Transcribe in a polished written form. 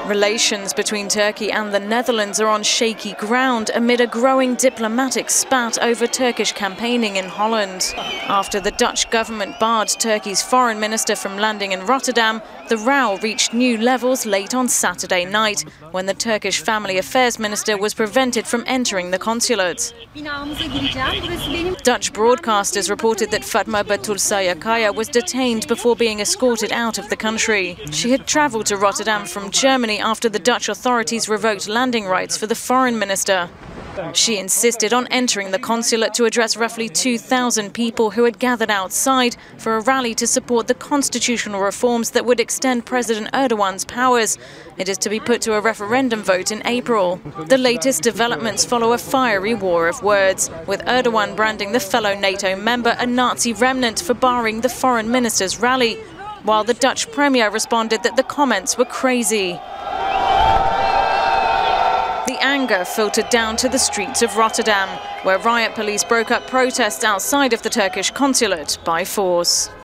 Relations between Turkey and the Netherlands are on shaky ground amid a growing diplomatic spat over Turkish campaigning in Holland. After the Dutch government barred Turkey's foreign minister from landing in Rotterdam, the row reached new levels late on Saturday night, when the Turkish Family Affairs Minister was prevented from entering the consulate. Dutch broadcasters reported that Fatma Batul Sayakaya was detained before being escorted out of the country. She had travelled to Rotterdam from Germany after the Dutch authorities revoked landing rights for the foreign minister. She insisted on entering the consulate to address roughly 2,000 people who had gathered outside for a rally to support the constitutional reforms that would extend President Erdogan's powers. It is to be put to a referendum vote in April. The latest developments follow a fiery war of words, with Erdogan branding the fellow NATO member a Nazi remnant for barring the foreign minister's rally, while the Dutch premier responded that the comments were crazy. The anger filtered down to the streets of Rotterdam, where riot police broke up protests outside of the Turkish consulate by force.